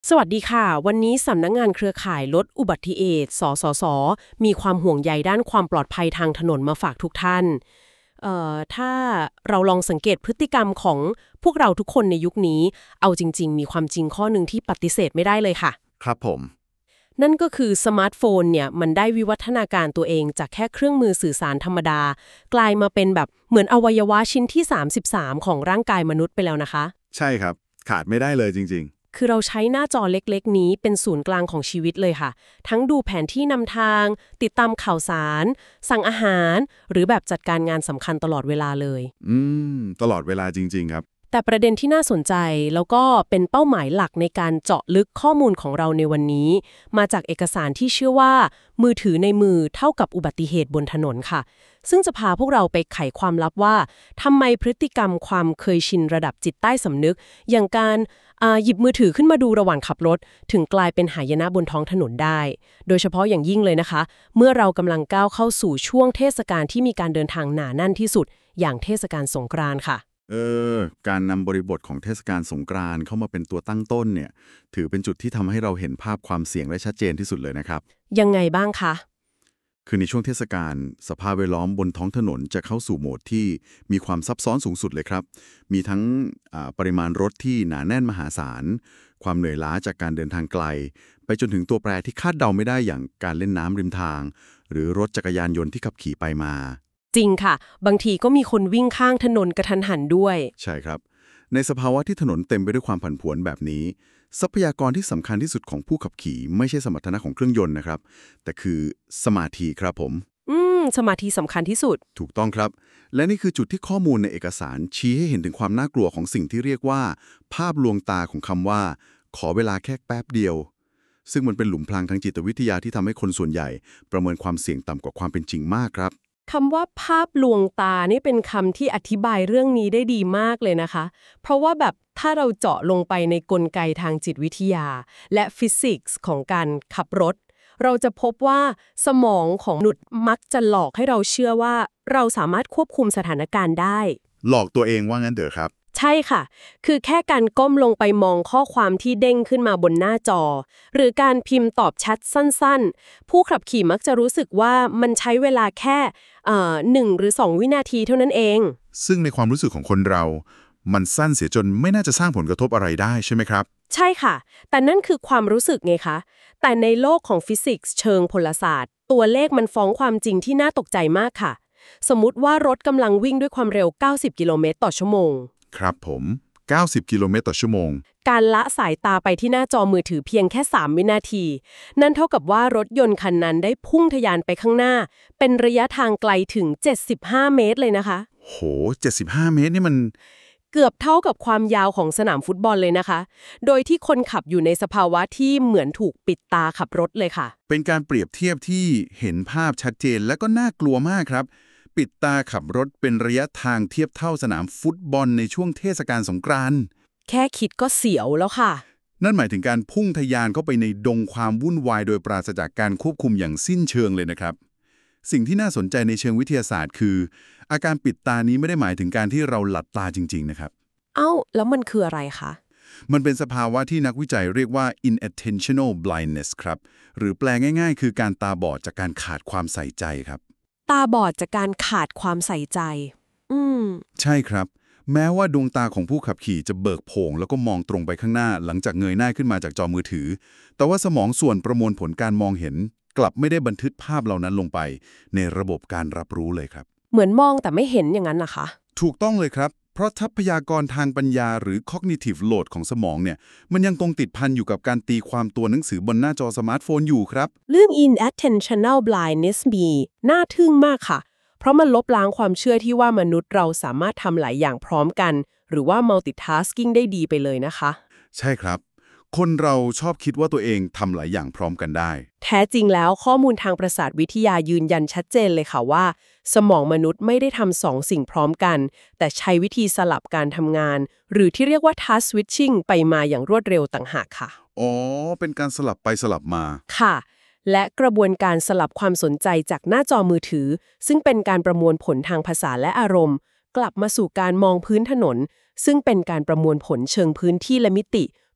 สวัสดีค่ะวันนี้สำนักงานเครือข่ายลดอุบัติเหตุสสสมีความห่วงใยด้านความปลอดภัยทางถนนมาฝากทุกท่านถ้าเราลองสังเกตพฤติกรรมของพวกเราทุกคนในยุคนี้เอาจริงๆมีความจริงข้อหนึ่งที่ปฏิเสธไม่ได้เลยค่ะครับผมนั่นก็คือสมาร์ทโฟนเนี่ยมันได้วิวัฒนาการตัวเองจากแค่เครื่องมือสื่อสารธรรมดากลายมาเป็นแบบเหมือนอวัยวะชิ้นที่33ของร่างกายมนุษย์ไปแล้วนะคะใช่ครับขาดไม่ได้เลยจริงคือเราใช้หน้าจอเล็กๆนี้เป็นศูนย์กลางของชีวิตเลยค่ะ ทั้งดูแผนที่นำทาง ติดตามข่าวสาร สั่งอาหาร หรือแบบจัดการงานสำคัญตลอดเวลาเลยๆตลอดเวลาจริงๆครับแต่ประเด็นที่น่าสนใจแล้วก็เป็นเป้าหมายหลักในการเจาะลึกข้อมูลของเราในวันนี้ มาจากเอกสารที่เชื่อว่ามือถือในมือเท่ากับอุบัติเหตุบนถนนค่ะ ซึ่งจะพาพวกเราไปไขความลับว่าทำไมพฤติกรรมความเคยชินระดับจิตใต้สำนึก อย่างการหยิบมือถือขึ้นมาดูระหว่างขับรถถึงกลายเป็นหายนะบนท้องถนนได้ โดยเฉพาะอย่างยิ่งเลยนะคะ เมื่อเรากำลังก้าวเข้าสู่ช่วงเทศกาลที่มีการเดินทางหนาแน่นที่สุดอย่างเทศกาลสงกรานต์ค่ะเอการนำบริบทของเทศกาลสงกรานต์เข้ามาเป็นตัวตั้งต้นเนี่ยถือเป็นจุดที่ทำให้เราเห็นภาพความเสี่ยงได้ชัดเจนที่สุดเลยนะครับยังไงบ้างคะคือในช่วงเทศกาลสภาพแวดล้อมบนท้องถนนจะเข้าสู่โหมดที่มีความซับซ้อนสูงสุดเลยครับมีทั้งปริมาณรถที่หนาแน่นมหาศาลความเหนื่อยล้าจากการเดินทางไกลไปจนถึงตัวแปรที่คาดเดาไม่ได้อย่างการเล่นน้ำริมทางหรือรถจักรยานยนต์ที่ขับขี่ไปมาจริงค่ะ บางทีก็มีคนวิ่งข้างถนนกระทันหันด้วยใช่ครับในสภาวะที่ถนนเต็มไปด้วยความผันผวนแบบนี้ทรัพยากรที่สำคัญที่สุดของผู้ขับขี่ไม่ใช่สมรรถนะของเครื่องยนต์นะครับแต่คือสมาธิครับผมสมาธิสำคัญที่สุดถูกต้องครับและนี่คือจุดที่ข้อมูลในเอกสารชี้ให้เห็นถึงความน่ากลัวของสิ่งที่เรียกว่าภาพลวงตาของคำว่าขอเวลาแค่แป๊บเดียวซึ่งมันเป็นหลุมพรางทางจิตวิทยาที่ทำให้คนส่วนใหญ่ประเมินความเสี่ยงต่ำกว่าความเป็นจริงมากครับคำว่าภาพลวงตานี่เป็นคำที่อธิบายเรื่องนี้ได้ดีมากเลยนะคะ เพราะว่าแบบถ้าเราเจาะลงไปในกลไกทางจิตวิทยา และฟิสิกส์ของการขับรถ เราจะพบว่าสมองของมนุษย์มักจะหลอกให้เราเชื่อว่าเราสามารถควบคุมสถานการณ์ได้หลอกตัวเองว่างั้นเถอะครับใช่ค่ะ คือแค่การก้มลงไปมองข้อความที่เด้งขึ้นมาบนหน้าจอ หรือการพิมพ์ตอบแชทสั้นๆ ผู้ขับขี่มักจะรู้สึกว่ามันใช้เวลาแค่1 หรือ 2วินาทีเท่านั้นเองซึ่งในความรู้สึกของคนเรามันสั้นเสียจนไม่น่าจะสร้างผลกระทบอะไรได้ใช่ไหมครับใช่ค่ะ แต่นั่นคือความรู้สึกไงคะ แต่ในโลกของฟิสิกส์เชิงพลศาสตร์ ตัวเลขมันฟ้องความจริงที่น่าตกใจมากค่ะ สมมุติว่ารถกำลังวิ่งด้วยความเร็ว 90 กิโลเมตรต่อชั่วโมงครับผม90 กิโลเมตรต่อชั่วโมงการละสายตาไปที่หน้าจอมือถือเพียงแค่ 3 วินาที นั่นเท่ากับว่ารถยนต์คันนั้นได้พุ่งทะยานไปข้างหน้า เป็นระยะทางไกลถึง 75 เมตรเลยนะคะโห75 เมตรนี่มันเกือบเท่ากับความยาวของสนามฟุตบอลเลยนะคะ โดยที่คนขับอยู่ในสภาวะที่เหมือนถูกปิดตาขับรถเลยค่ะเป็นการเปรียบเทียบที่เห็นภาพชัดเจนและก็น่ากลัวมากครับปิดตาขับรถเป็นระยะทางเทียบเท่าสนามฟุตบอลในช่วงเทศกาลสงกรานต์แค่คิดก็เสียวแล้วค่ะนั่นหมายถึงการพุ่งทะยานเข้าไปในดงความวุ่นวายโดยปราศจากการควบคุมอย่างสิ้นเชิงเลยนะครับสิ่งที่น่าสนใจในเชิงวิทยาศาสตร์คืออาการปิดตานี้ไม่ได้หมายถึงการที่เราหลับตาจริงๆนะครับเอ้าแล้วมันคืออะไรคะมันเป็นสภาวะที่นักวิจัยเรียกว่า inattentional blindness ครับหรือแปลง่ายๆคือการตาบอดจากการขาดความใส่ใจครับตาบอดจากการขาดความใส่ใจใช่ครับแม้ว่าดวงตาของผู้ขับขี่จะเบิกโพลงแล้วก็มองตรงไปข้างหน้าหลังจากเงยหน้าขึ้นมาจากจอมือถือแต่ว่าสมองส่วนประมวลผลการมองเห็นกลับไม่ได้บันทึกภาพเหล่านั้นลงไปในระบบการรับรู้เลยครับเหมือนมองแต่ไม่เห็นอย่างนั้นนะคะถูกต้องเลยครับเพราะทรัพยากรทางปัญญาหรือ cognitive load ของสมองเนี่ยมันยังคงติดพันอยู่กับการตีความตัวหนังสือบนหน้าจอสมาร์ทโฟนอยู่ครับเรื่อง inattentional blindness มีน่าทึ่งมากค่ะ เพราะมันลบล้างความเชื่อที่ว่ามนุษย์เราสามารถทำหลายอย่างพร้อมกัน หรือว่า multitasking ได้ดีไปเลยนะคะใช่ครับคนเราชอบคิดว่าตัวเองทำหลายอย่างพร้อมกันได้แท้จริงแล้วข้อมูลทางประสาทวิทยายืนยันชัดเจนเลยค่ะว่า สมองมนุษย์ไม่ได้ทำ2 สิ่งพร้อมกัน แต่ใช้วิธีสลับการทำงาน หรือที่เรียกว่า task switching ไปมาอย่างรวดเร็วต่างหากค่ะอ๋อเป็นการสลับไปสลับมาค่ะและกระบวนการสลับความสนใจจากหน้าจอมือถือซึ่งเป็นการประมวลผลทางภาษาและอารมณ์กลับมาสู่การมองพื้นถนนซึ่งเป็นการประมวลผลเชิงพื้นที่และมิติ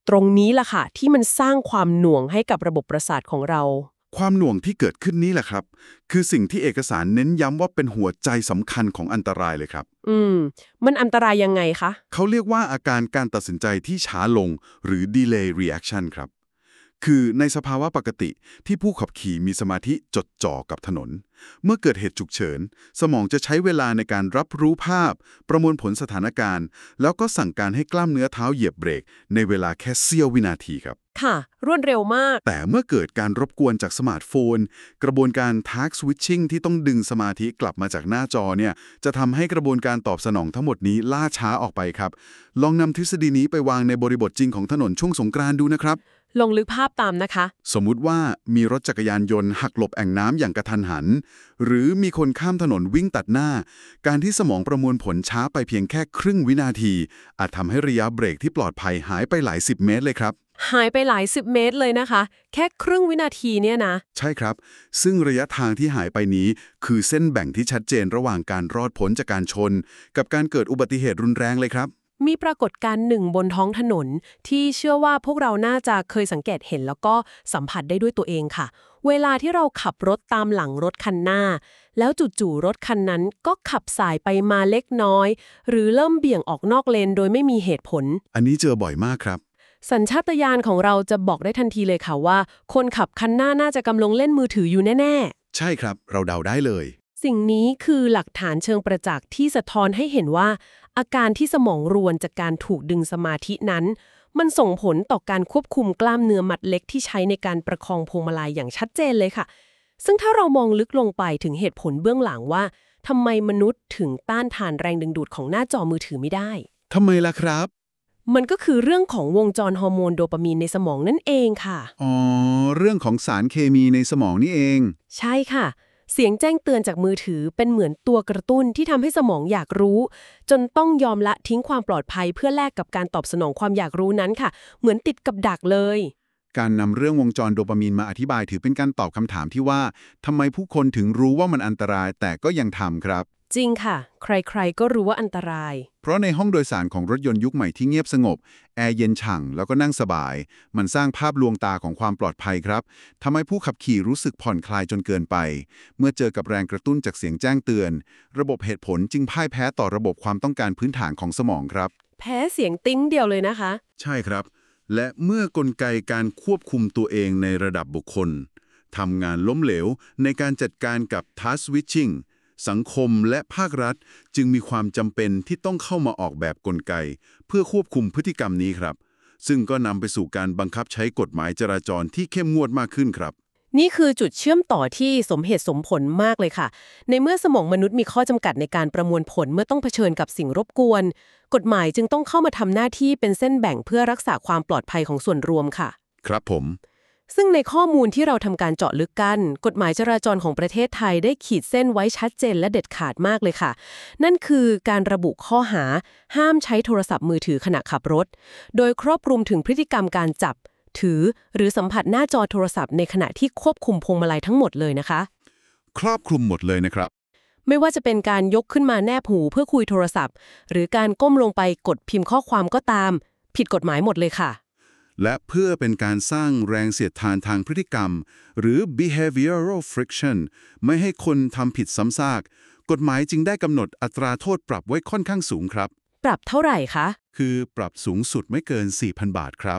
ตรงนี้ล่ะค่ะที่มันสร้างความหน่วงให้กับระบบประสาทของเราความหน่วงที่เกิดขึ้นนี้แหละครับคือสิ่งที่เอกสารเน้นย้ำว่าเป็นหัวใจสำคัญของอันตรายเลยครับอืมมันอันตรายยังไงคะเขาเรียกว่าอาการการตัดสินใจที่ช้าลงหรือ delay reaction ครับ คือในสภาวะปกติที่ผู้ขับขี่มีสมาธิจดจ่อกับถนน เมื่อเกิดเหตุฉุกเฉินสมองจะใช้เวลาในการรับรู้ภาพ ประมวลผลสถานการณ์ แล้วก็สั่งการให้กล้ามเนื้อเท้าเหยียบเบรกในเวลาแค่เสี้ยววินาทีครับค่ะ รวดเร็วมากแต่เมื่อเกิดการรบกวนจากสมาร์ทโฟน กระบวนการ task switching ที่ต้องดึงสมาธิกลับมาจากหน้าจอเนี่ยจะทำให้กระบวนการตอบสนองทั้งหมดนี้ล่าช้าออกไปครับ ลองนำทฤษฎีนี้ไปวางในบริบทจริงของถนนช่วงสงกรานต์ดูนะครับลองลึกภาพตามนะคะสมมุติว่ามีรถจักรยานยนต์หักหลบแอ่งน้ำอย่างกระทันหัน หรือมีคนข้ามถนนวิ่งตัดหน้า การที่สมองประมวลผลช้าไปเพียงแค่ครึ่งวินาที อาจทำให้ระยะเบรกที่ปลอดภัยหายไปหลายสิบเมตรเลยครับหายไปหลาย10 เมตรเลยนะคะ แค่ครึ่งวินาทีเนี่ยนะใช่ครับ ซึ่งระยะทางที่หายไปนี้ คือเส้นแบ่งที่ชัดเจนระหว่างการรอดพ้นจากการชน กับการเกิดอุบัติเหตุรุนแรงเลยครับมีปรากฏการณ์หนึ่งบนท้องถนน ที่เชื่อว่าพวกเราน่าจะเคยสังเกตเห็นแล้วก็สัมผัสได้ด้วยตัวเองค่ะ เวลาที่เราขับรถตามหลังรถคันหน้า แล้วจู่ๆรถคันนั้นก็ขับสายไปมาเล็กน้อย หรือเริ่มเบี่ยงออกนอกเลนโดยไม่มีเหตุผลอันนี้เจอบ่อยมากครับสัญชาตญาณของเราจะบอกได้ทันทีเลยค่ะว่า คนขับคันหน้าน่าจะกำลังเล่นมือถืออยู่แน่ๆใช่ครับ เราเดาได้เลยสิ่งนี้คือหลักฐานเชิงประจักษ์ที่สะท้อนให้เห็นว่า อาการที่สมองรวนจากการถูกดึงสมาธินั้น มันส่งผลต่อการควบคุมกล้ามเนื้อมัดเล็กที่ใช้ในการประคองพวงมาลัยอย่างชัดเจนเลยค่ะ ซึ่งถ้าเรามองลึกลงไปถึงเหตุผลเบื้องหลังว่าทำไมมนุษย์ถึงต้านทานแรงดึงดูดของหน้าจอมือถือไม่ได้ทำไมล่ะครับมันก็คือเรื่องของวงจรฮอร์โมนโดปามีนในสมองนั่นเองค่ะอ๋อ เรื่องของสารเคมีในสมองนี่เองใช่ค่ะ เสียงแจ้งเตือนจากมือถือเป็นเหมือนตัวกระตุ้นที่ทำให้สมองอยากรู้ จนต้องยอมละทิ้งความปลอดภัยเพื่อแลกกับการตอบสนองความอยากรู้นั้นค่ะ เหมือนติดกับดักเลยการนำเรื่องวงจรโดปามีนมาอธิบายถือเป็นการตอบคำถามที่ว่าทำไมผู้คนถึงรู้ว่ามันอันตรายแต่ก็ยังทำครับจริงค่ะ ใครๆก็รู้ว่าอันตรายเพราะในห้องโดยสารของรถยนต์ยุคใหม่ที่เงียบสงบแอร์เย็นฉ่ำแล้วก็นั่งสบาย มันสร้างภาพลวงตาของความปลอดภัยครับทำให้ผู้ขับขี่รู้สึกผ่อนคลายจนเกินไป เมื่อเจอกับแรงกระตุ้นจากเสียงแจ้งเตือน ระบบเหตุผลจึงพ่ายแพ้ต่อระบบความต้องการพื้นฐานของสมองครับแพ้เสียงติ้งเดียวเลยนะคะใช่ครับ และเมื่อกลไกการควบคุมตัวเองในระดับบุคคลทำงานล้มเหลวในการจัดการกับ task switching สังคมและภาครัฐจึงมีความจำเป็นที่ต้องเข้ามาออกแบบกลไก เพื่อควบคุมพฤติกรรมนี้ครับ ซึ่งก็นำไปสู่การบังคับใช้กฎหมายจราจรที่เข้มงวดมากขึ้นครับนี่คือจุดเชื่อมต่อที่สมเหตุสมผลมากเลยค่ะ ในเมื่อสมองมนุษย์มีข้อจำกัดในการประมวลผลเมื่อต้องเผชิญกับสิ่งรบกวน กฎหมายจึงต้องเข้ามาทำหน้าที่เป็นเส้นแบ่งเพื่อรักษาความปลอดภัยของส่วนรวมค่ะครับผมซึ่งในข้อมูลที่เราทำการเจาะลึกกันกฎหมายจราจรของประเทศไทยได้ขีดเส้นไว้ชัดเจนและเด็ดขาดมากเลยค่ะ นั่นคือการระบุข้อหาห้ามใช้โทรศัพท์มือถือขณะขับรถ โดยครอบคลุมถึงพฤติกรรมการจับถือหรือสัมผัสหน้าจอโทรศัพท์ในขณะที่ควบคุมพวงมาลัยทั้งหมดเลยนะคะครอบคลุมหมดเลยนะครับไม่ว่าจะเป็นการยกขึ้นมาแนบหูเพื่อคุยโทรศัพท์ หรือการก้มลงไปกดพิมพ์ข้อความก็ตาม ผิดกฎหมายหมดเลยค่ะและเพื่อเป็นการสร้างแรงเสียดทานทางพฤติกรรม หรือ behavioral friction ไม่ให้คนทำผิดซ้ำซากกฎหมายจึงได้กำหนดอัตราโทษปรับไว้ค่อนข้างสูงครับปรับเท่าไหร่คะคือปรับสูงสุดไม่เกิน 4,000 บาทครับ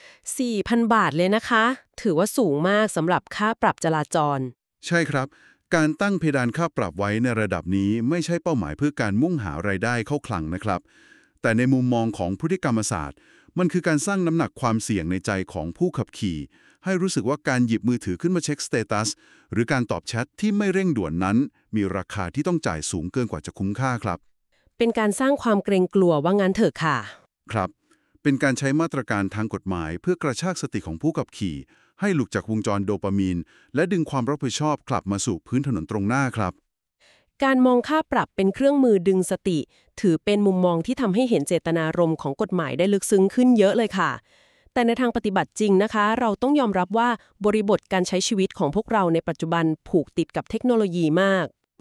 4,000 บาทเลยนะคะ ถือว่าสูงมากสำหรับค่าปรับจราจรใช่ครับ การตั้งเพดานค่าปรับไว้ในระดับนี้ไม่ใช่เป้าหมายเพื่อการมุ่งหารายได้เข้าคลังนะครับ แต่ในมุมมองของพฤติกรรมศาสตร์ มันคือการสร้างน้ำหนักความเสี่ยงในใจของผู้ขับขี่ ให้รู้สึกว่าการหยิบมือถือขึ้นมาเช็คสเตตัสหรือการตอบแชทที่ไม่เร่งด่วนนั้น มีราคาที่ต้องจ่ายสูงเกินกว่าจะคุ้มค่าครับเป็นการสร้างความเกรงกลัวว่างั้นเถอะค่ะครับ เป็นการใช้มาตรการทางกฎหมายเพื่อกระชากสติของผู้ขับขี่ ให้หลุดจากวงจรโดปามีนและดึงความรับผิดชอบกลับมาสู่พื้นถนนตรงหน้าครับการมองค่าปรับเป็นเครื่องมือดึงสติ ถือเป็นมุมมองที่ทำให้เห็นเจตนารมณ์ของกฎหมายได้ลึกซึ้งขึ้นเยอะเลยค่ะ แต่ในทางปฏิบัติจริงนะคะ เราต้องยอมรับว่าบริบทการใช้ชีวิตของพวกเราในปัจจุบันผูกติดกับเทคโนโลยีมาก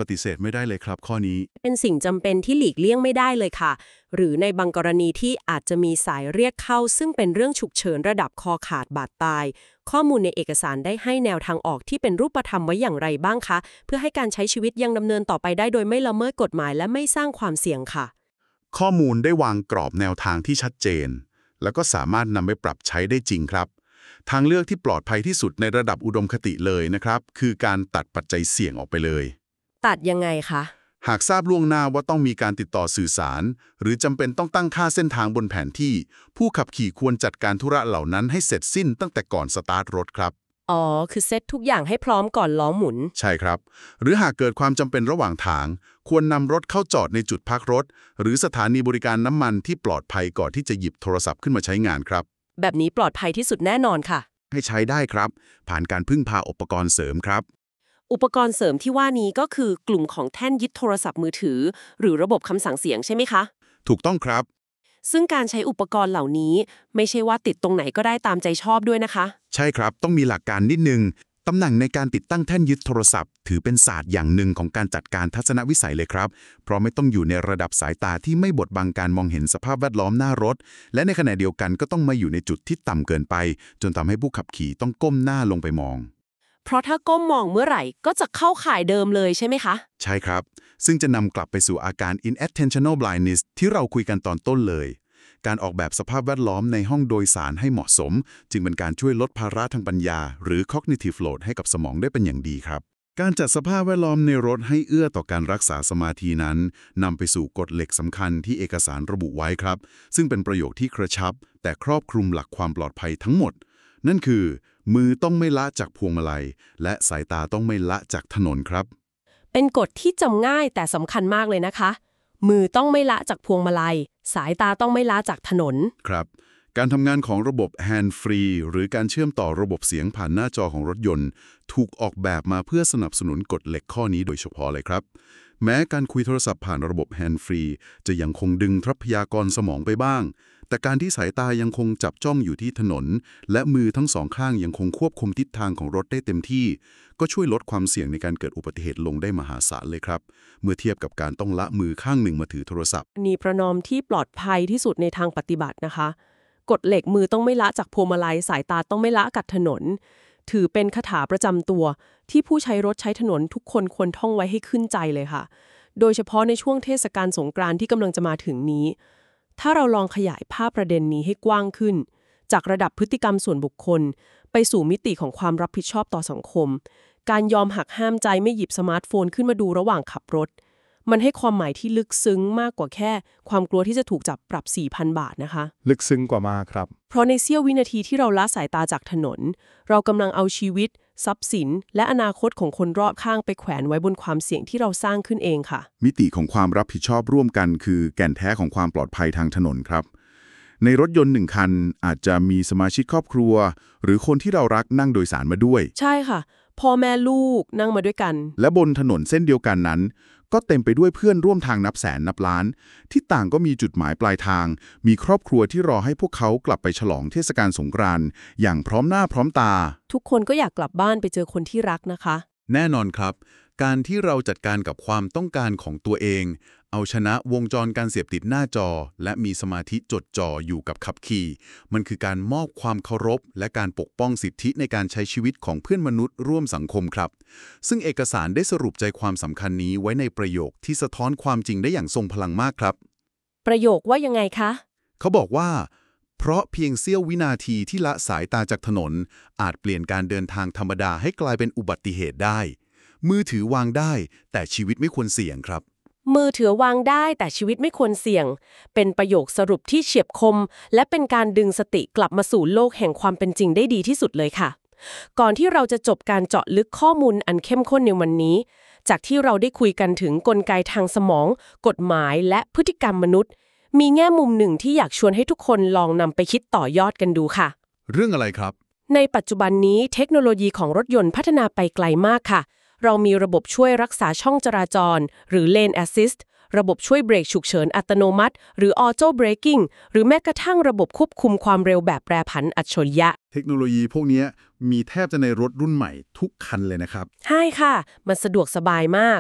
ปฏิเสธไม่ได้เลยครับข้อนี้เป็นสิ่งจำเป็นที่หลีกเลี่ยงไม่ได้เลยค่ะ หรือในบางกรณีที่อาจจะมีสายเรียกเข้าซึ่งเป็นเรื่องฉุกเฉินระดับคอขาดบาดตาย ข้อมูลในเอกสารได้ให้แนวทางออกที่เป็นรูปธรรมไว้อย่างไรบ้างคะ เพื่อให้การใช้ชีวิตยังดำเนินต่อไปได้โดยไม่ละเมิดกฎหมายและไม่สร้างความเสี่ยงค่ะข้อมูลได้วางกรอบแนวทางที่ชัดเจน แล้วก็สามารถนำไปปรับใช้ได้จริงครับ ทางเลือกที่ปลอดภัยที่สุดในระดับอุดมคติเลยนะครับ คือการตัดปัจจัยเสี่ยงออกไปเลยตัดยังไงคะหากทราบล่วงหน้าว่าต้องมีการติดต่อสื่อสาร หรือจำเป็นต้องตั้งค่าเส้นทางบนแผนที่ ผู้ขับขี่ควรจัดการธุระเหล่านั้นให้เสร็จสิ้นตั้งแต่ก่อนสตาร์ทรถครับอ๋อ คือเซตทุกอย่างให้พร้อมก่อนล้อหมุนใช่ครับ หรือหากเกิดความจำเป็นระหว่างทาง ควรนำรถเข้าจอดในจุดพักรถ หรือสถานีบริการน้ำมันที่ปลอดภัยก่อนที่จะหยิบโทรศัพท์ขึ้นมาใช้งานครับแบบนี้ปลอดภัยที่สุดแน่นอนค่ะให้ใช้ได้ครับ ผ่านการพึ่งพาอุปกรณ์เสริมครับอุปกรณ์เสริมที่ว่านี้ก็คือกลุ่มของแท่นยึดโทรศัพท์มือถือ หรือระบบคำสั่งเสียงใช่ไหมคะถูกต้องครับซึ่งการใช้อุปกรณ์เหล่านี้ไม่ใช่ว่าติดตรงไหนก็ได้ตามใจชอบด้วยนะคะใช่ครับ ต้องมีหลักการนิดนึง ตำแหน่งในการติดตั้งแท่นยึดโทรศัพท์ ถือเป็นศาสตร์อย่างหนึ่งของการจัดการทัศนวิสัยเลยครับ เพราะไม่ต้องอยู่ในระดับสายตาที่ไม่บดบังการมองเห็นสภาพแวดล้อมหน้ารถ และในขณะเดียวกันก็ต้องมาอยู่ในจุดที่ต่ำเกินไป จนทำให้ผู้ขับขี่ต้องก้มหน้าลงไปมองเพราะถ้าก้มมองเมื่อไหร่ก็จะเข้าข่ายเดิมเลยใช่ไหมคะใช่ครับ ซึ่งจะนำกลับไปสู่อาการ inattentional blindness ที่เราคุยกันตอนต้นเลย การออกแบบสภาพแวดล้อมในห้องโดยสารให้เหมาะสม จึงเป็นการช่วยลดภาระทางปัญญา หรือ cognitive load ให้กับสมองได้เป็นอย่างดีครับ การจัดสภาพแวดล้อมในรถให้เอื้อต่อการรักษาสมาธินั้นนำไปสู่กฎเหล็กสำคัญที่เอกสารระบุไว้ครับ ซึ่งเป็นประโยคที่กระชับ แต่ครอบคลุมหลักความปลอดภัยทั้งหมด นั่นคือ มือต้องไม่ละจากพวงมาลัย และสายตาต้องไม่ละจากถนนครับเป็นกฎที่จำง่ายแต่สำคัญมากเลยนะคะ มือต้องไม่ละจากพวงมาลัย สายตาต้องไม่ละจากถนนครับ การทำงานของระบบ Hand Free หรือการเชื่อมต่อระบบเสียงผ่านหน้าจอของรถยนต์ ถูกออกแบบมาเพื่อสนับสนุนกฎเหล็กข้อนี้โดยเฉพาะเลยครับ แม้การคุยโทรศัพท์ผ่านระบบ Hand Free จะยังคงดึงทรัพยากรสมองไปบ้าง แต่การที่สายตายังคงจับจ้องอยู่ที่ถนน และมือทั้งสองข้างยังคงควบคุมทิศทางของรถได้เต็มที่ ก็ช่วยลดความเสี่ยงในการเกิดอุบัติเหตุลงได้มหาศาลเลยครับ เมื่อเทียบกับการต้องละมือข้างหนึ่งมาถือโทรศัพท์นี่ประนอมที่ปลอดภัยที่สุดในทางปฏิบัตินะคะ กฎเหล็กมือต้องไม่ละจากพวงมาลัย สายตาต้องไม่ละกับถนน ถือเป็นคาถาประจำตัวที่ผู้ใช้รถใช้ถนนทุกคนควรท่องไว้ให้ขึ้นใจเลยค่ะ โดยเฉพาะในช่วงเทศกาลสงกรานต์ที่กำลังจะมาถึงนี้ ถ้าเราลองขยายภาพประเด็นนี้ให้กว้างขึ้น จากระดับพฤติกรรมส่วนบุคคล ไปสู่มิติของความรับผิดชอบต่อสังคม การยอมหักห้ามใจไม่หยิบสมาร์ทโฟนขึ้นมาดูระหว่างขับรถ มันให้ความหมายที่ลึกซึ้งมากกว่าแค่ความกลัวที่จะถูกจับปรับ 4,000 บาทนะคะลึกซึ้งกว่ามากครับเพราะในเสี้ยววินาทีที่เราละสายตาจากถนน เรากำลังเอาชีวิต ทรัพย์สิน และอนาคตของคนรอบข้างไปแขวนไว้บนความเสี่ยงที่เราสร้างขึ้นเองค่ะมิติของความรับผิดชอบร่วมกันคือแก่นแท้ของความปลอดภัยทางถนนครับ ในรถยนต์หนึ่งคันอาจจะมีสมาชิกครอบครัว หรือคนที่เรารักนั่งโดยสารมาด้วยใช่ค่ะ พ่อแม่ลูกนั่งมาด้วยกันและบนถนนเส้นเดียวกันนั้น ก็เต็มไปด้วยเพื่อนร่วมทางนับแสนนับล้าน ที่ต่างก็มีจุดหมายปลายทาง มีครอบครัวที่รอให้พวกเขากลับไปฉลองเทศกาลสงกรานต์อย่างพร้อมหน้าพร้อมตาทุกคนก็อยากกลับบ้านไปเจอคนที่รักนะคะแน่นอนครับ การที่เราจัดการกับความต้องการของตัวเอง เอาชนะวงจรการเสพติดหน้าจอ และมีสมาธิจดจ่ออยู่กับขับขี่ มันคือการมอบความเคารพ และการปกป้องสิทธิในการใช้ชีวิตของเพื่อนมนุษย์ร่วมสังคมครับ ซึ่งเอกสารได้สรุปใจความสำคัญนี้ไว้ในประโยคที่สะท้อนความจริงได้อย่างทรงพลังมากครับประโยคว่ายังไงคะเขาบอกว่า เพราะเพียงเสี้ยววินาทีที่ละสายตาจากถนน อาจเปลี่ยนการเดินทางธรรมดาให้กลายเป็นอุบัติเหตุได้ มือถือวางได้ แต่ชีวิตไม่ควรเสี่ยงครับมือถือวางได้แต่ชีวิตไม่ควรเสี่ยง เป็นประโยคสรุปที่เฉียบคม และเป็นการดึงสติกลับมาสู่โลกแห่งความเป็นจริงได้ดีที่สุดเลยค่ะ ก่อนที่เราจะจบการเจาะลึกข้อมูลอันเข้มข้นในวันนี้ จากที่เราได้คุยกันถึงกลไกทางสมอง กฎหมายและพฤติกรรมมนุษย์ มีแง่มุมหนึ่งที่อยากชวนให้ทุกคนลองนำไปคิดต่อยอดกันดูค่ะเรื่องอะไรครับในปัจจุบันนี้เทคโนโลยีของรถยนต์พัฒนาไปไกลมากค่ะ เรามีระบบช่วยรักษาช่องจราจร หรือ Lane Assist ระบบช่วยเบรกฉุกเฉินอัตโนมัติ หรือ Auto Braking หรือแม้กระทั่งระบบควบคุมความเร็วแบบแปรผันอัจฉริยะเทคโนโลยีพวกนี้มีแทบจะในรถรุ่นใหม่ทุกคันเลยนะครับใช่ค่ะ มันสะดวกสบายมาก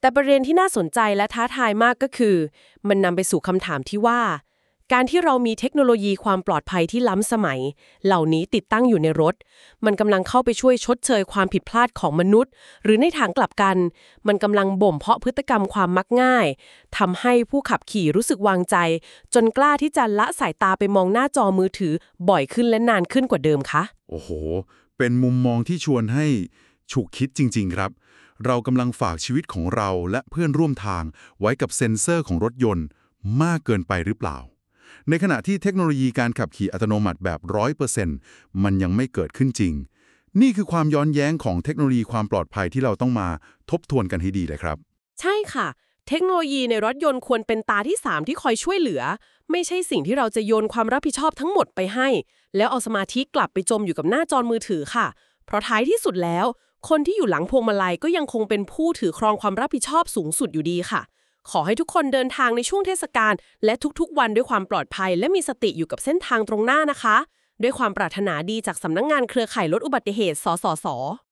แต่ประเด็นที่น่าสนใจและท้าทายมากก็คือ มันนำไปสู่คำถามที่ว่า การที่เรามีเทคโนโลยีความปลอดภัยที่ล้ำสมัย เหล่านี้ติดตั้งอยู่ในรถ มันกำลังเข้าไปช่วยชดเชยความผิดพลาดของมนุษย์ หรือในทางกลับกัน มันกำลังบ่มเพาะพฤติกรรมความมักง่ายทำให้ผู้ขับขี่รู้สึกวางใจ จนกล้าที่จะละสายตาไปมองหน้าจอมือถือบ่อยขึ้นและนานขึ้นกว่าเดิมคะโอ้โห เป็นมุมมองที่ชวนให้ฉุกคิดจริงๆครับเรากำลังฝากชีวิตของเราและเพื่อนร่วมทางไว้กับเซ็นเซอร์ของรถยนต์มากเกินไปหรือเปล่าในขณะที่เทคโนโลยีการขับขี่อัตโนมัติแบบ 100% มันยังไม่เกิดขึ้นจริงนี่คือความย้อนแย้งของเทคโนโลยีความปลอดภัยที่เราต้องมาทบทวนกันให้ดีเลยครับใช่ค่ะเทคโนโลยีในรถยนต์ควรเป็นตาที่3ที่คอยช่วยเหลือไม่ใช่สิ่งที่เราจะโยนความรับผิดชอบทั้งหมดไปให้แล้วเอาสมาธิกลับไปจมอยู่กับหน้าจอมือถือค่ะเพราะท้ายที่สุดแล้วคนที่อยู่หลังพวงมาลัยก็ยังคงเป็นผู้ถือครองความรับผิดชอบสูงสุดอยู่ดีค่ะขอให้ทุกคนเดินทางในช่วงเทศกาลและทุกๆวันด้วยความปลอดภัยและมีสติอยู่กับเส้นทางตรงหน้านะคะด้วยความปรารถนาดีจากสำนักงานเครือข่ายลดอุบัติเหตุสสส